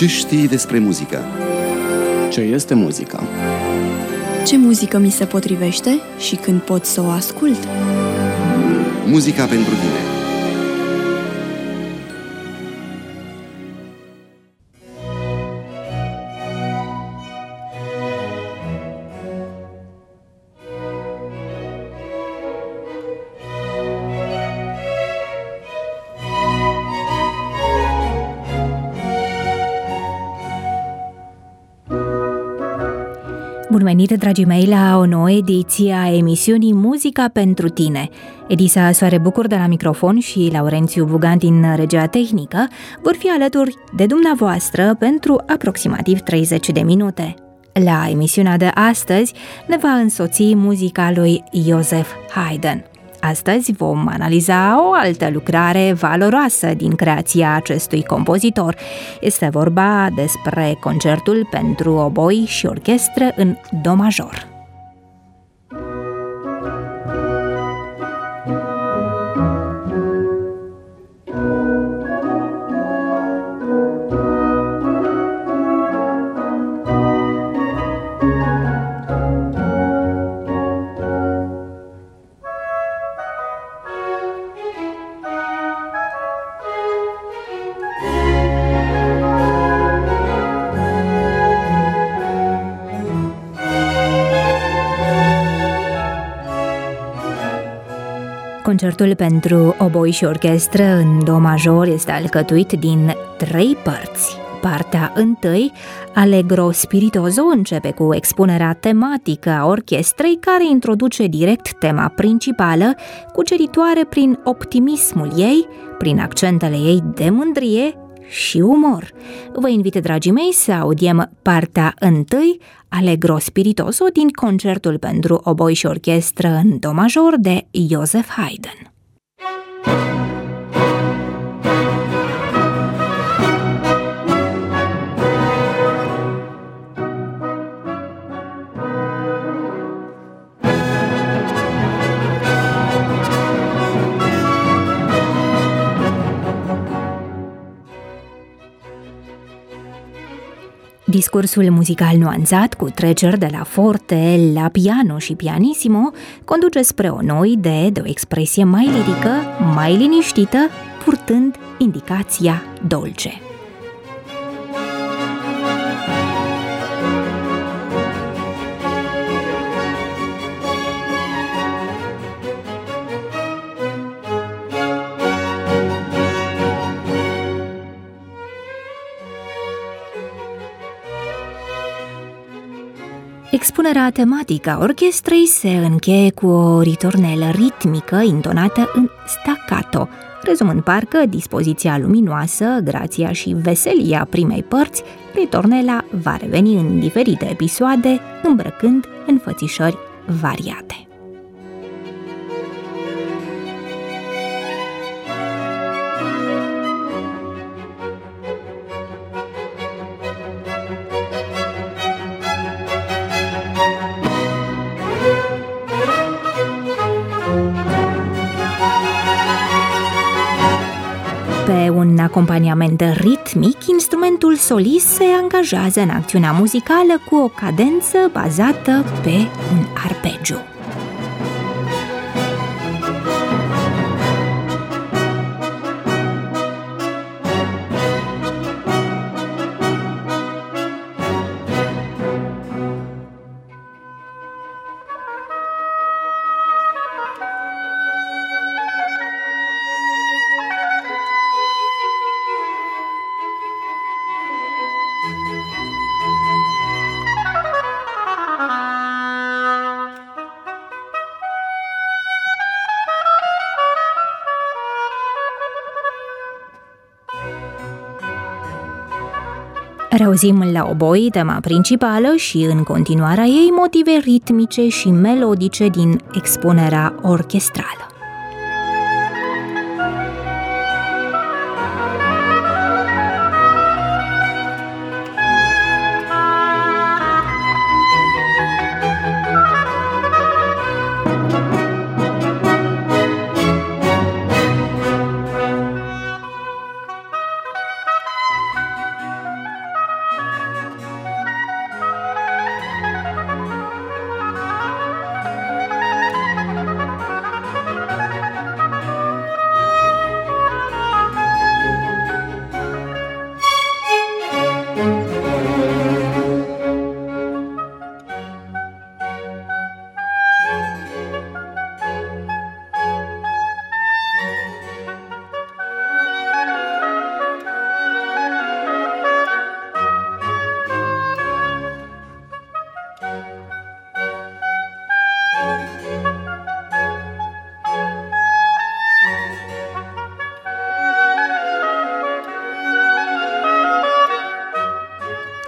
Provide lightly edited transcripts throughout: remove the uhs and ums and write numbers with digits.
Ce știi despre muzică? Ce este muzica? Ce muzică mi se potrivește și când pot să o ascult? Muzica pentru tine. Bun venit, dragii mei, la o nouă ediție a emisiunii Muzica pentru tine. Edisa Soare Bucur de la microfon și Laurențiu Bugan din regia tehnică vor fi alături de dumneavoastră pentru aproximativ 30 de minute. La emisiunea de astăzi ne va însoți muzica lui Joseph Haydn. Astăzi vom analiza o altă lucrare valoroasă din creația acestui compozitor. Este vorba despre concertul pentru oboi și orchestră în do major. Concertul pentru oboi și orchestră în do major este alcătuit din 3 părți. Partea 1, Allegro spiritoso, începe cu expunerea tematică a orchestrei, care introduce direct tema principală, cuceritoare prin optimismul ei, prin accentele ei de mândrie și umor. Vă invit, dragii mei, să audiem partea 1, Allegro spiritoso, din concertul pentru oboi și orchestră în do major de Joseph Haydn. Discursul muzical nuanțat, cu treceri de la forte la piano și pianissimo, conduce spre o nouă idee de o expresie mai lirică, mai liniștită, purtând indicația dolce. Expunerea tematică a orchestrei se încheie cu o ritornelă ritmică intonată în staccato, rezumând parcă dispoziția luminoasă, grația și veselia primei părți. Ritornela va reveni în diferite episoade, îmbrăcând înfățișări variate. Pe un acompaniament ritmic, instrumentul solist se angajează în acțiunea muzicală cu o cadență bazată pe un arpegiu. Reauzim la oboi tema principală și, în continuarea ei, motive ritmice și melodice din expunerea orchestrală.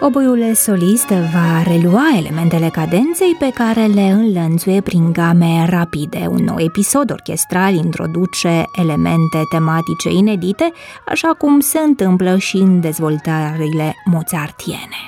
Oboiul solist va relua elementele cadenței pe care le înlănțuie prin game rapide. Un nou episod orchestral introduce elemente tematice inedite, așa cum se întâmplă și în dezvoltările mozartiene.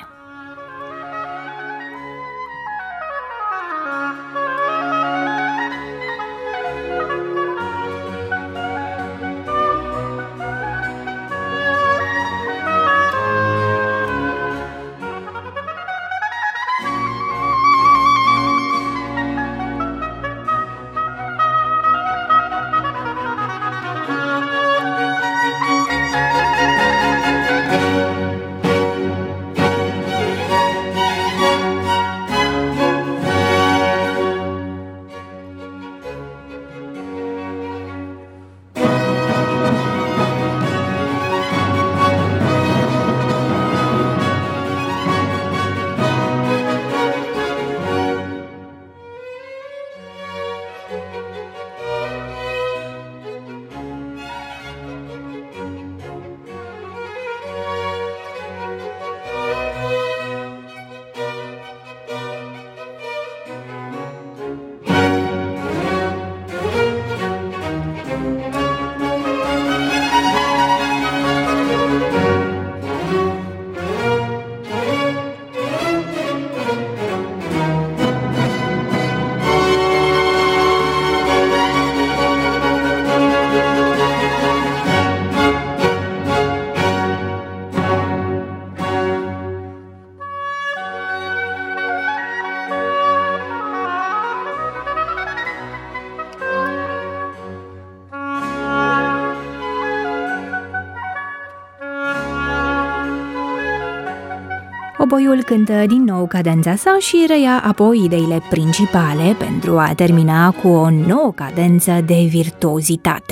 Oboiul cântă din nou cadența sa și reia apoi ideile principale pentru a termina cu o nouă cadență de virtuozitate.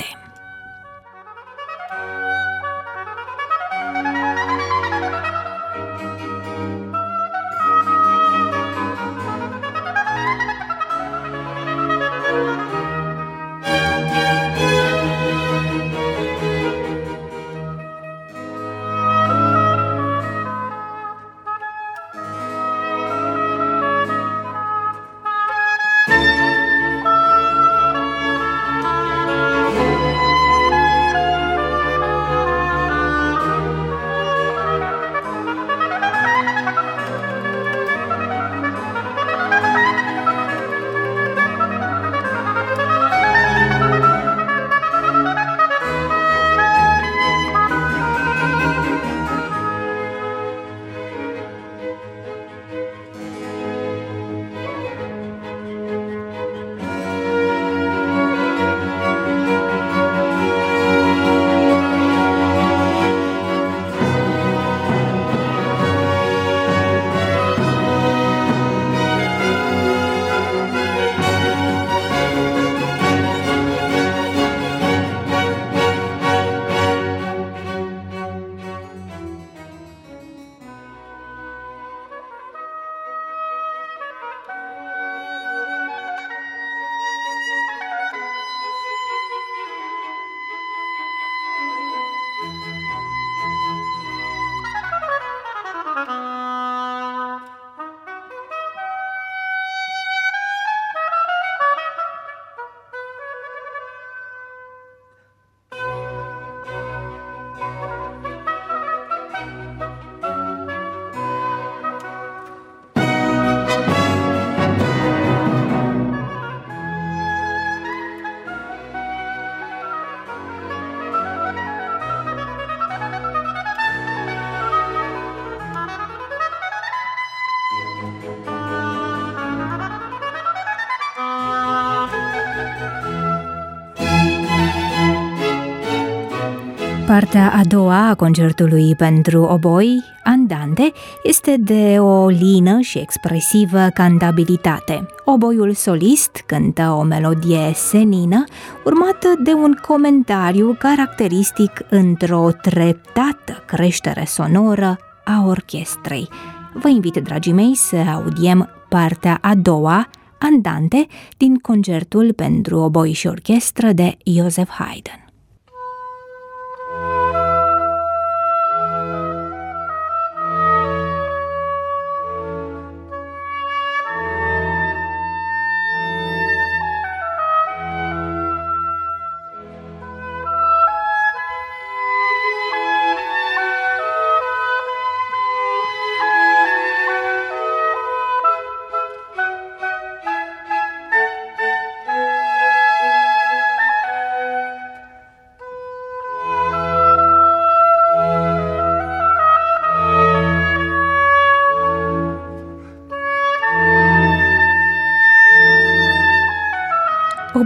Partea a doua a concertului pentru oboi, Andante, este de o lină și expresivă cantabilitate. Oboiul solist cântă o melodie senină, urmată de un comentariu caracteristic într-o treptată creștere sonoră a orchestrei. Vă invit, dragii mei, să audiem partea a doua, Andante, din concertul pentru oboi și orchestră de Joseph Haydn.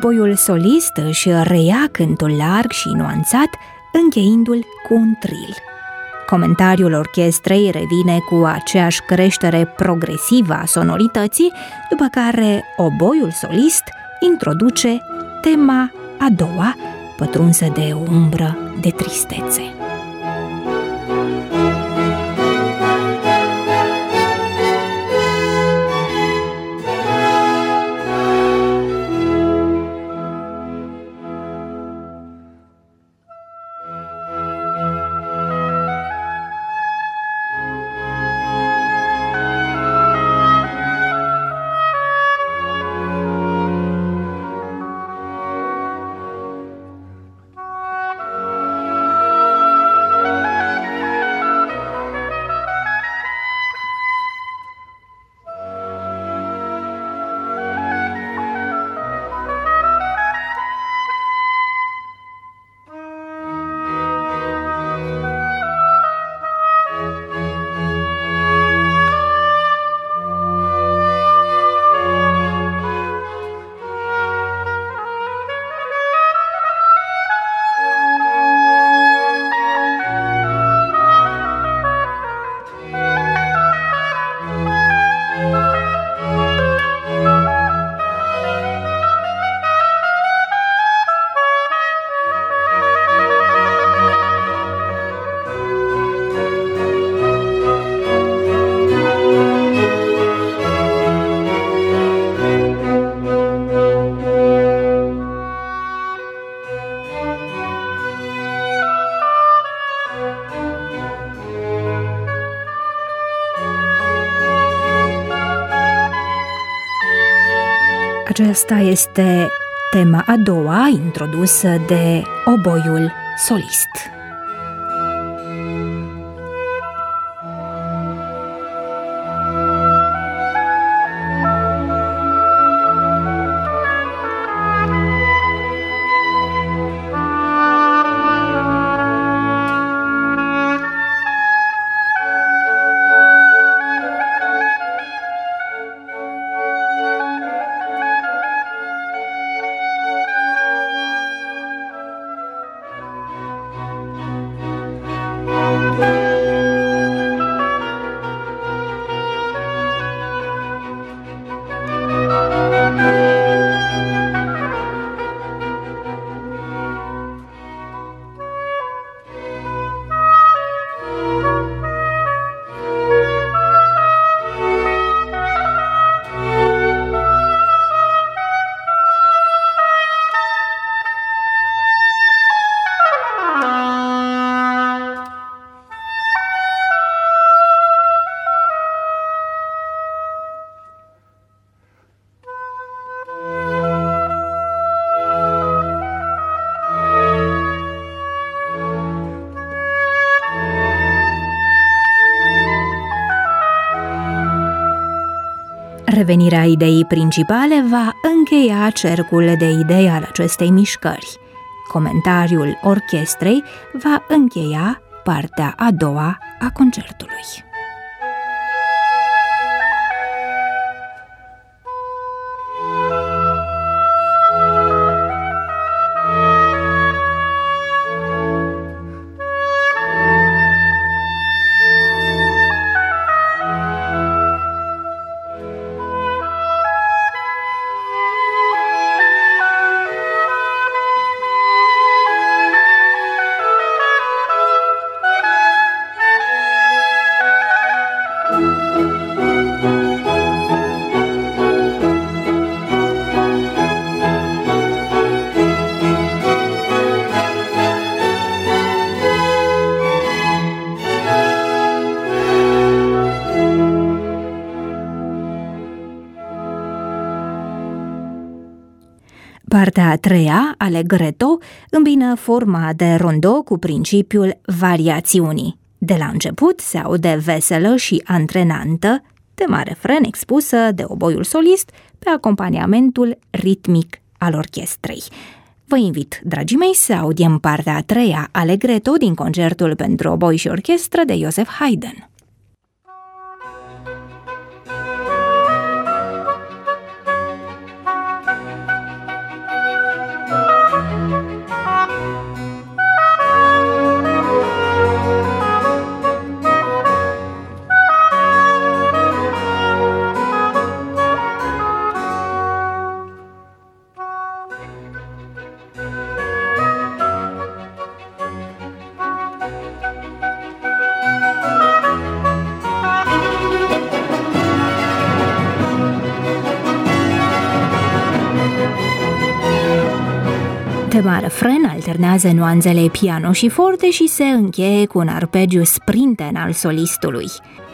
Oboiul solist își reia cântul larg și nuanțat, încheindu-l cu un tril. Comentariul orchestrei revine cu aceeași creștere progresivă a sonorității, după care oboiul solist introduce tema a doua, pătrunsă de o umbră de tristețe. Aceasta este tema a doua, introdusă de oboiul solist. Revenirea ideii principale va încheia cercul de idei al acestei mișcări. Comentariul orchestrei va încheia partea a doua a concertului. Partea a treia, Allegretto, îmbină forma de rondò cu principiul variațiunii. De la început se aude veselă și antrenantă, tema refren expusă de oboiul solist pe acompaniamentul ritmic al orchestrei. Vă invit, dragii mei, să audiem partea a treia, Allegretto, din concertul pentru oboi și orchestră de Joseph Haydn. Ultima refren alternează nuanțele piano și forte și se încheie cu un arpegiu sprinten al solistului.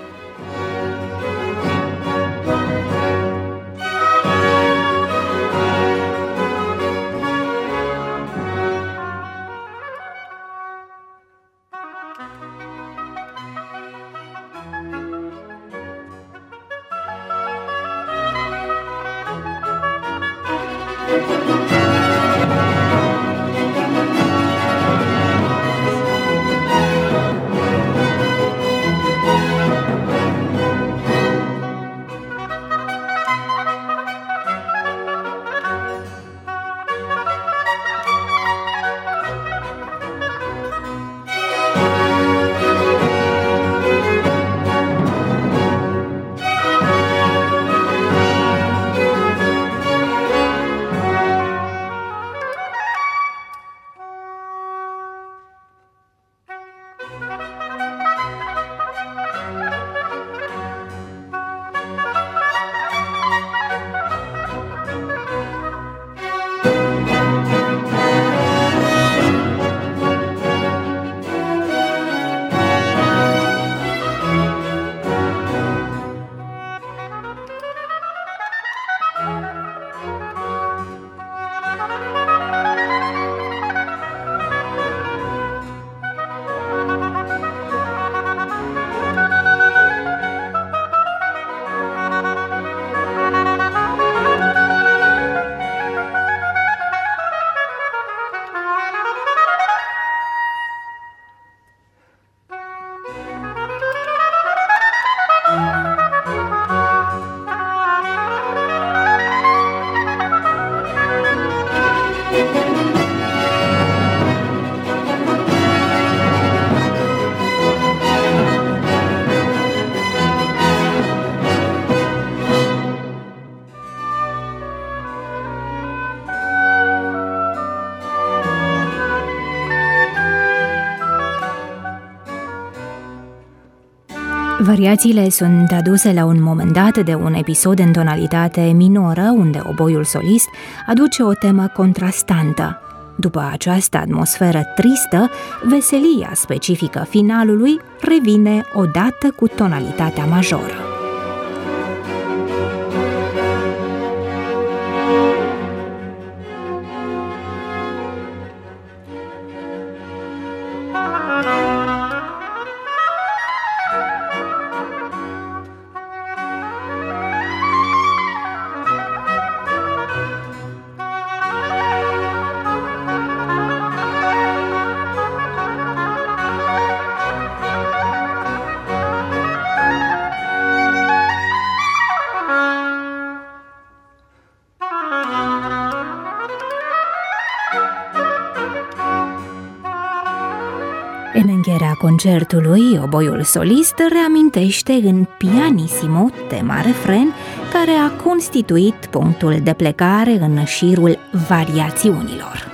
Variațiile sunt aduse la un moment dat de un episod în tonalitate minoră, unde oboiul solist aduce o temă contrastantă. După această atmosferă tristă, veselia specifică finalului revine odată cu tonalitatea majoră. În încheierea concertului, oboiul solist reamintește în pianissimo tema refren, care a constituit punctul de plecare în șirul variațiunilor.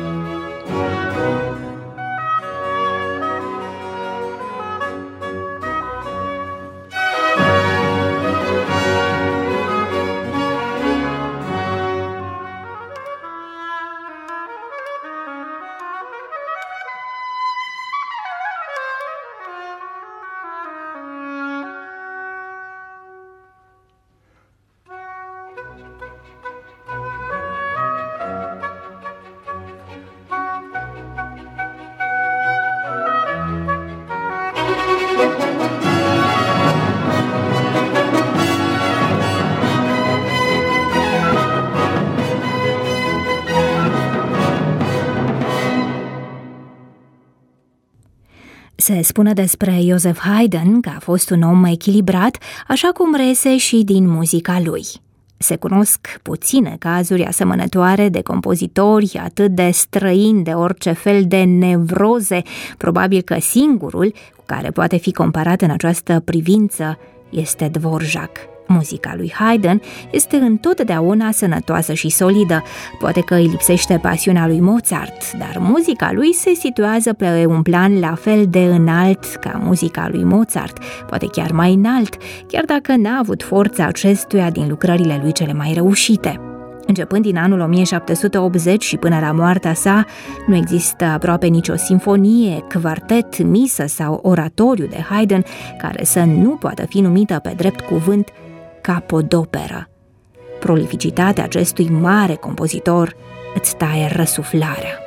Se spune despre Joseph Haydn că a fost un om echilibrat, așa cum reiese și din muzica lui. Se cunosc puține cazuri asemănătoare de compozitori atât de străini de orice fel de nevroze. Probabil că singurul cu care poate fi comparat în această privință este Dvorak. Muzica lui Haydn este întotdeauna sănătoasă și solidă. Poate că îi lipsește pasiunea lui Mozart, dar muzica lui se situează pe un plan la fel de înalt ca muzica lui Mozart, poate chiar mai înalt, chiar dacă n-a avut forța acestuia din lucrările lui cele mai reușite. Începând din anul 1780 și până la moartea sa, nu există aproape nicio sinfonie, quartet, misă sau oratoriu de Haydn care să nu poată fi numită pe drept cuvânt capodoperă. Prolificitatea acestui mare compozitor îți taie răsuflarea.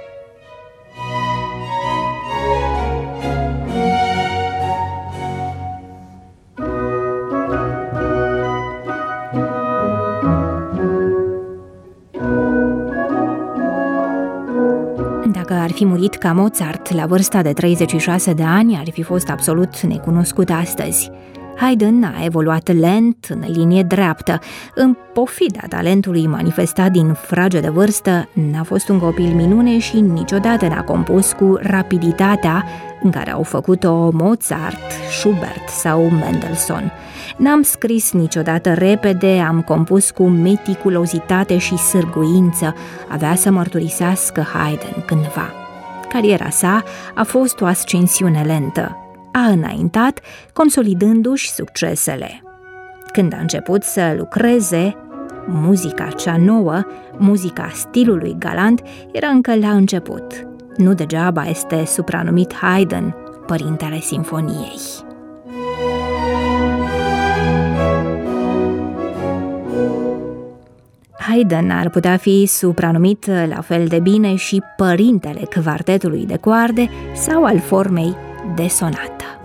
Dacă ar fi murit ca Mozart la vârsta de 36 de ani, ar fi fost absolut necunoscut astăzi. Haydn a evoluat lent, în linie dreaptă. În pofida talentului manifestat din fragedă vârstă, n-a fost un copil minune și niciodată n-a compus cu rapiditatea în care au făcut-o Mozart, Schubert sau Mendelssohn. N-am scris niciodată repede, am compus cu meticulozitate și sârguință, avea să mărturisească Haydn cândva. Cariera sa a fost o ascensiune lentă. A înaintat, consolidându-și succesele. Când a început să lucreze, muzica cea nouă, muzica stilului galant, era încă la început. Nu degeaba este supranumit Haydn, părintele simfoniei. Haydn ar putea fi supranumit la fel de bine și părintele quartetului de coarde sau al formei de sonată.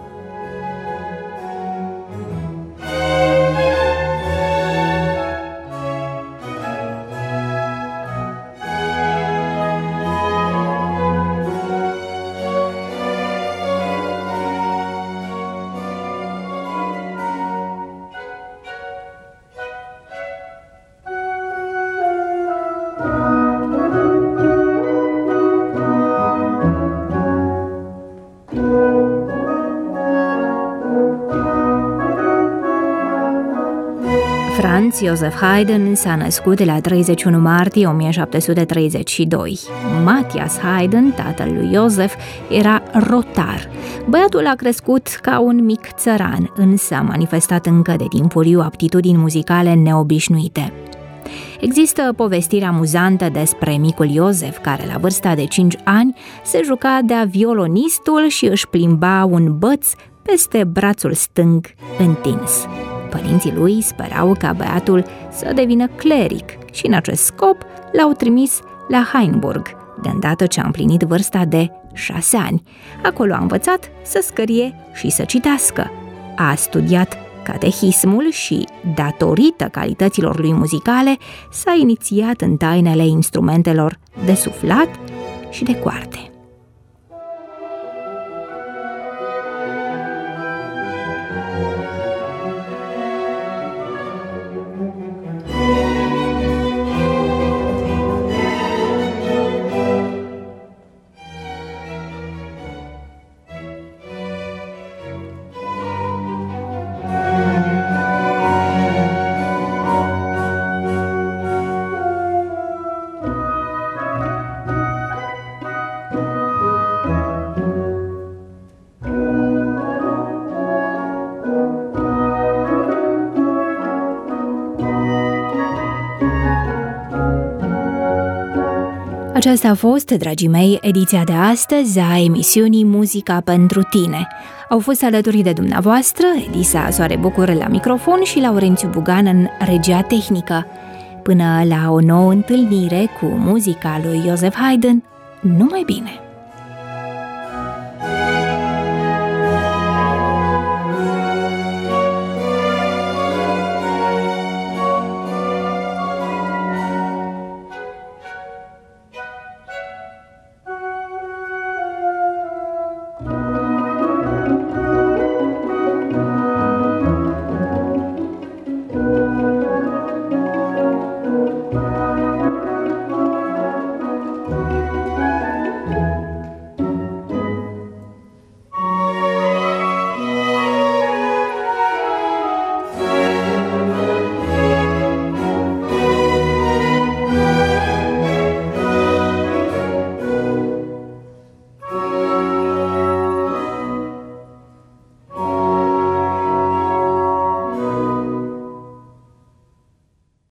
Franz Joseph Haydn s-a născut la 31 martie 1732. Matthias Haydn, tatăl lui Joseph, era rotar. Băiatul a crescut ca un mic țăran, însă a manifestat încă de timpuriu aptitudini muzicale neobișnuite. Există povestiri amuzante despre micul Iosef, care la vârsta de 5 ani se juca de-a violonistul și își plimba un băț peste brațul stâng întins. Părinții lui sperau ca băiatul să devină cleric și în acest scop l-au trimis la Hainburg, de îndată ce a împlinit vârsta de 6 ani. Acolo a învățat să scrie și să citească. A studiat catehismul și, datorită calităților lui muzicale, s-a inițiat în tainele instrumentelor de suflat și de coarte. Aceasta a fost, dragii mei, ediția de astăzi a emisiunii Muzica pentru tine. Au fost alături de dumneavoastră Edisa Soare Bucur la microfon și Laurențiu Bugan în regia tehnică. Până la o nouă întâlnire cu muzica lui Joseph Haydn, numai bine!